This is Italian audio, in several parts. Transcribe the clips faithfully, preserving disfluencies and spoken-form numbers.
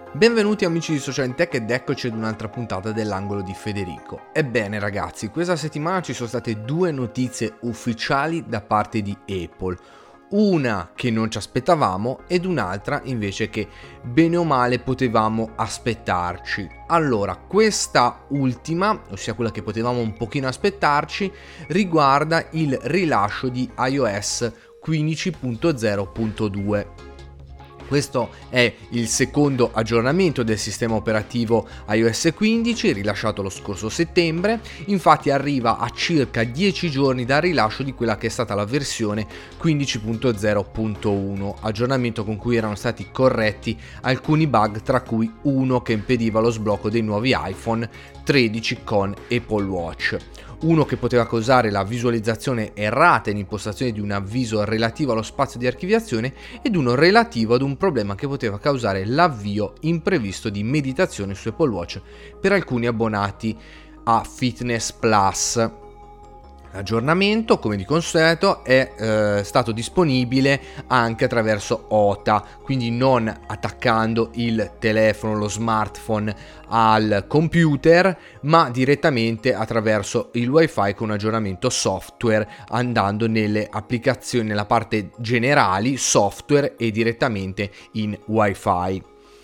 Benvenuti amici di Social in Tech ed eccoci ad un'altra puntata dell'angolo di Federico. Ebbene ragazzi, questa settimana ci sono state due notizie ufficiali da parte di Apple. Una che non ci aspettavamo ed un'altra invece che bene o male potevamo aspettarci. Allora, questa ultima, ossia quella che potevamo un pochino aspettarci, riguarda il rilascio di iOS quindici punto zero punto due. Questo è il secondo aggiornamento del sistema operativo iOS quindici, rilasciato lo scorso settembre. Infatti arriva a circa dieci giorni dal rilascio di quella che è stata la versione quindici punto zero punto uno, aggiornamento con cui erano stati corretti alcuni bug, tra cui uno che impediva lo sblocco dei nuovi iPhone tredici con Apple Watch. Uno che poteva causare la visualizzazione errata in impostazione di un avviso relativo allo spazio di archiviazione ed uno relativo ad un problema che poteva causare l'avvio imprevisto di meditazione su Apple Watch per alcuni abbonati a Fitness Plus. L'aggiornamento, come di consueto, è eh, stato disponibile anche attraverso O T A, quindi non attaccando il telefono, lo smartphone al computer, ma direttamente attraverso il Wi-Fi con un aggiornamento software, andando nelle applicazioni, nella parte generali, software e direttamente in Wi-Fi.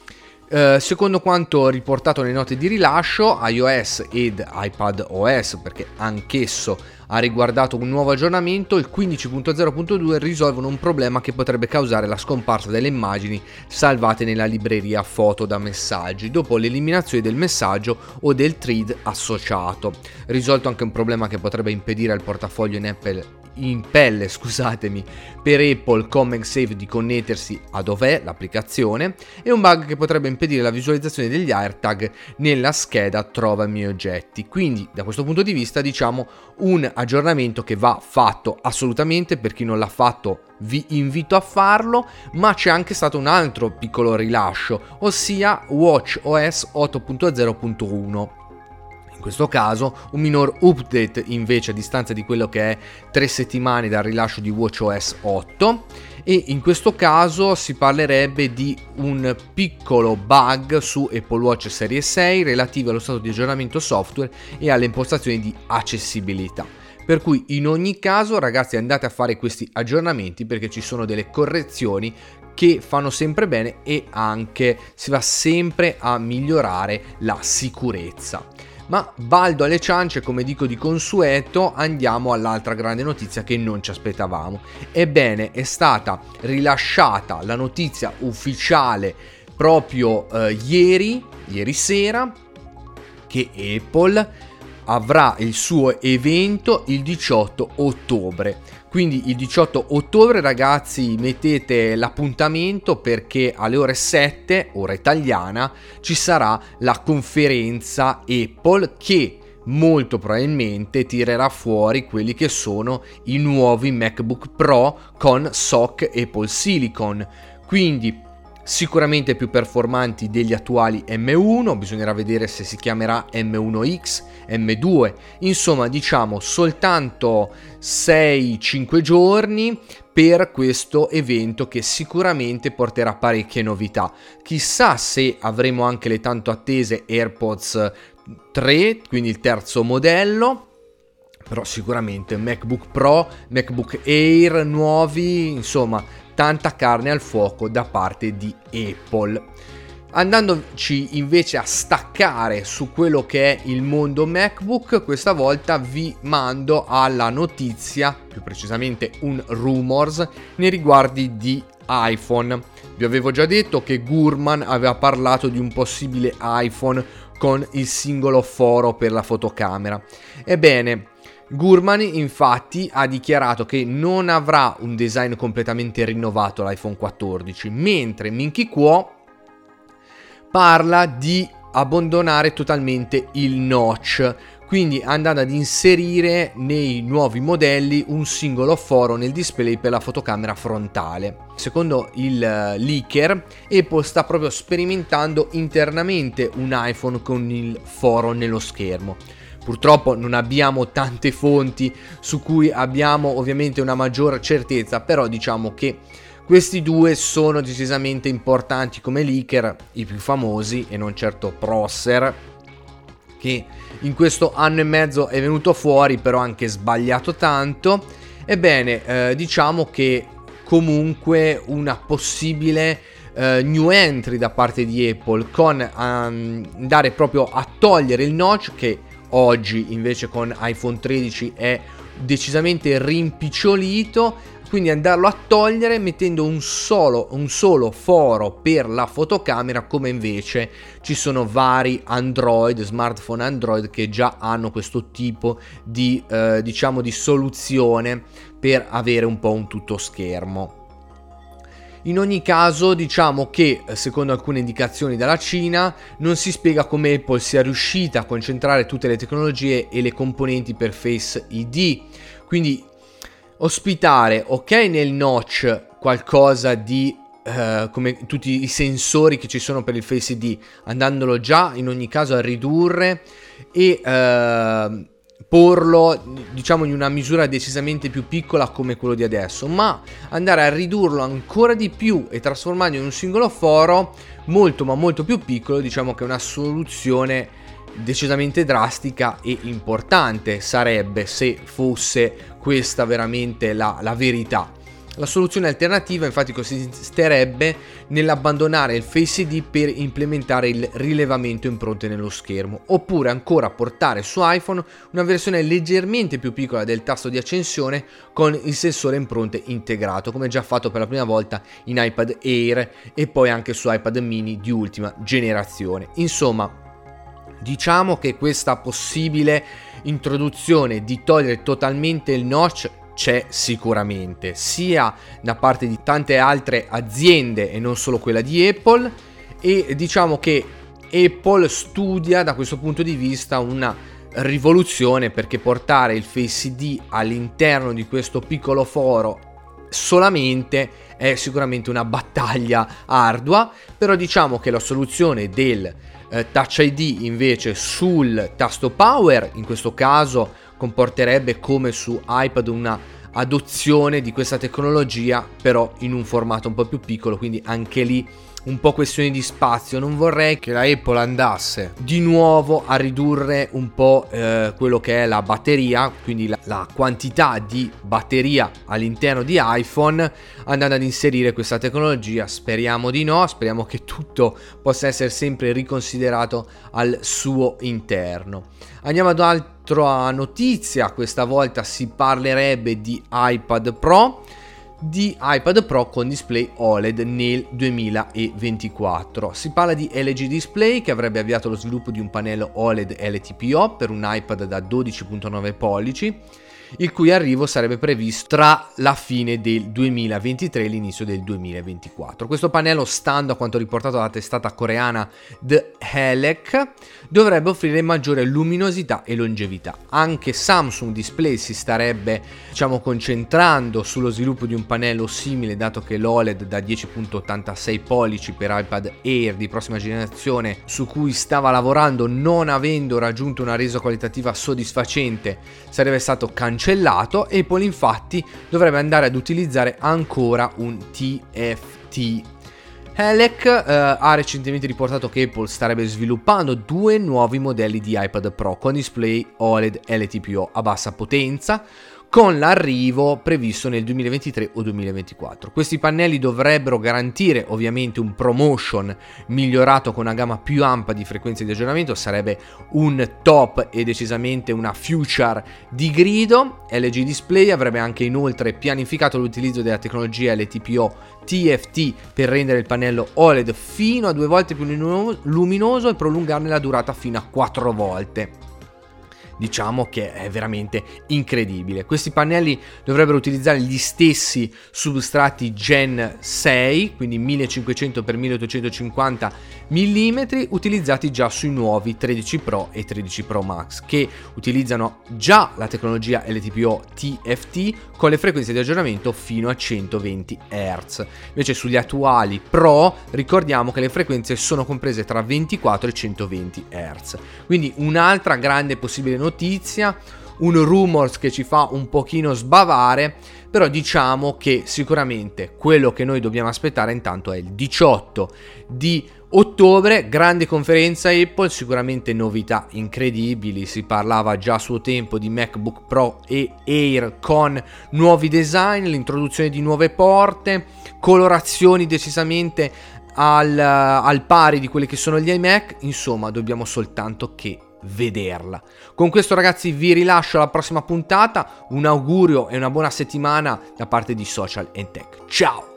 Uh, secondo quanto riportato nelle note di rilascio, iOS ed iPadOS, perché anch'esso ha riguardato un nuovo aggiornamento, il quindici punto zero punto due risolvono un problema che potrebbe causare la scomparsa delle immagini salvate nella libreria foto da messaggi dopo l'eliminazione del messaggio o del thread associato. Risolto anche un problema che potrebbe impedire al portafoglio in Apple in pelle, scusatemi, per Apple con MagSafe di connettersi a dov'è l'applicazione, e un bug che potrebbe impedire la visualizzazione degli AirTag nella scheda Trova i miei oggetti. Quindi da questo punto di vista diciamo un aggiornamento che va fatto assolutamente. Per chi non l'ha fatto vi invito a farlo, ma c'è anche stato un altro piccolo rilascio, ossia WatchOS otto punto zero punto uno. In questo caso un minor update invece a distanza di quello che è tre settimane dal rilascio di WatchOS otto, e in questo caso si parlerebbe di un piccolo bug su Apple Watch Serie sei relativo allo stato di aggiornamento software e alle impostazioni di accessibilità. Per cui in ogni caso ragazzi andate a fare questi aggiornamenti perché ci sono delle correzioni che fanno sempre bene e anche si va sempre a migliorare la sicurezza. Ma baldo alle ciance, come dico di consueto, andiamo all'altra grande notizia che non ci aspettavamo. Ebbene, è stata rilasciata la notizia ufficiale proprio eh, ieri, ieri sera, che Apple avrà il suo evento il diciotto ottobre. Quindi il diciotto ottobre ragazzi mettete l'appuntamento perché alle ore sette, ora italiana, ci sarà la conferenza Apple che molto probabilmente tirerà fuori quelli che sono i nuovi MacBook Pro con S O C Apple Silicon. Quindi sicuramente più performanti degli attuali M uno, bisognerà vedere se si chiamerà M uno X, M due, insomma diciamo soltanto sei cinque giorni per questo evento che sicuramente porterà parecchie novità. Chissà se avremo anche le tanto attese AirPods tre, quindi il terzo modello, però sicuramente MacBook Pro, MacBook Air nuovi, insomma tanta carne al fuoco da parte di Apple. Andandoci invece a staccare su quello che è il mondo MacBook, questa volta vi mando alla notizia, più precisamente un rumors nei riguardi di iPhone. Vi avevo già detto che Gurman aveva parlato di un possibile iPhone con il singolo foro per la fotocamera. Ebbene, Gurman infatti ha dichiarato che non avrà un design completamente rinnovato l'iPhone quattordici, mentre Minky Kuo parla di abbandonare totalmente il notch, quindi andando ad inserire nei nuovi modelli un singolo foro nel display per la fotocamera frontale. Secondo il leaker, Apple sta proprio sperimentando internamente un iPhone con il foro nello schermo. Purtroppo non abbiamo tante fonti su cui abbiamo ovviamente una maggior certezza, però diciamo che Questi due sono decisamente importanti come leaker, i più famosi e non certo Prosser, che in questo anno e mezzo è venuto fuori, però anche sbagliato tanto. Ebbene, eh, diciamo che comunque una possibile eh, new entry da parte di Apple con um, andare proprio a togliere il notch, che oggi invece con iPhone tredici è decisamente rimpicciolito, quindi andarlo a togliere mettendo un solo, un solo foro per la fotocamera, come invece ci sono vari Android, smartphone Android che già hanno questo tipo di eh, diciamo di soluzione per avere un po' un tutto schermo. In ogni caso, diciamo che secondo alcune indicazioni dalla Cina non si spiega come Apple sia riuscita a concentrare tutte le tecnologie e le componenti per Face I D, quindi ospitare ok nel notch qualcosa di uh, come tutti i sensori che ci sono per il Face I D, andandolo già in ogni caso a ridurre e uh, porlo diciamo in una misura decisamente più piccola come quello di adesso, ma andare a ridurlo ancora di più e trasformarlo in un singolo foro molto ma molto più piccolo, diciamo che è una soluzione decisamente drastica e importante sarebbe se fosse questa veramente la, la verità. La soluzione alternativa infatti consisterebbe nell'abbandonare il Face I D per implementare il rilevamento impronte nello schermo, oppure ancora portare su iPhone una versione leggermente più piccola del tasto di accensione con il sensore impronte integrato, come già fatto per la prima volta in iPad Air e poi anche su iPad mini di ultima generazione. Insomma, diciamo che questa possibile introduzione di togliere totalmente il notch c'è sicuramente, sia da parte di tante altre aziende e non solo quella di Apple, e diciamo che Apple studia da questo punto di vista una rivoluzione, perché portare il Face I D all'interno di questo piccolo foro solamente è sicuramente una battaglia ardua, però diciamo che la soluzione del eh, Touch I D invece sul tasto power in questo caso comporterebbe come su iPad una adozione di questa tecnologia, però in un formato un po' più piccolo, quindi anche lì un po' questione di spazio. Non vorrei che la Apple andasse di nuovo a ridurre un po' eh, quello che è la batteria, quindi la, la quantità di batteria all'interno di iPhone, andando ad inserire questa tecnologia. Speriamo di no, speriamo che tutto possa essere sempre riconsiderato al suo interno. Andiamo ad altra notizia, questa volta si parlerebbe di iPad Pro, di iPad Pro con display O L E D nel duemilaventiquattro. Si parla di L G Display, che avrebbe avviato lo sviluppo di un pannello O L E D L T P O per un iPad da dodici virgola nove pollici, il cui arrivo sarebbe previsto tra la fine del duemilaventitré e l'inizio del duemilaventiquattro. Questo pannello, stando a quanto riportato dalla testata coreana The Helec, dovrebbe offrire maggiore luminosità e longevità. Anche Samsung Display si starebbe, diciamo, concentrando sullo sviluppo di un pannello simile, dato che l'O L E D da dieci virgola ottantasei pollici per iPad Air di prossima generazione, su cui stava lavorando non avendo raggiunto una resa qualitativa soddisfacente, sarebbe stato cancellato. Apple infatti dovrebbe andare ad utilizzare ancora un T F T. Helec eh, ha recentemente riportato che Apple starebbe sviluppando due nuovi modelli di iPad Pro con display O L E D L T P O a bassa potenza, con l'arrivo previsto nel duemilaventitré o duemilaventiquattro. Questi pannelli dovrebbero garantire ovviamente un ProMotion migliorato con una gamma più ampia di frequenze di aggiornamento, sarebbe un top e decisamente una future di grido. L G Display avrebbe anche inoltre pianificato l'utilizzo della tecnologia L T P O T F T per rendere il pannello O L E D fino a due volte più luminoso e prolungarne la durata fino a quattro volte. Diciamo che è veramente incredibile. Questi pannelli dovrebbero utilizzare gli stessi substrati Gen sei, quindi millecinquecento per milleottocentocinquanta millimetri, utilizzati già sui nuovi tredici Pro e tredici Pro Max, che utilizzano già la tecnologia L T P O T F T con le frequenze di aggiornamento fino a centoventi hertz. Invece sugli attuali Pro ricordiamo che le frequenze sono comprese tra ventiquattro e centoventi hertz. Quindi un'altra grande possibile notizia, un rumors che ci fa un pochino sbavare, però diciamo che sicuramente quello che noi dobbiamo aspettare intanto è il diciotto di ottobre, grande conferenza Apple, sicuramente novità incredibili. Si parlava già a suo tempo di MacBook Pro e Air con nuovi design, l'introduzione di nuove porte, colorazioni decisamente al, al pari di quelli che sono gli iMac. Insomma, dobbiamo soltanto che vederla. Con questo, ragazzi, vi rilascio alla prossima puntata. Un augurio e una buona settimana da parte di Social and Tech. Ciao!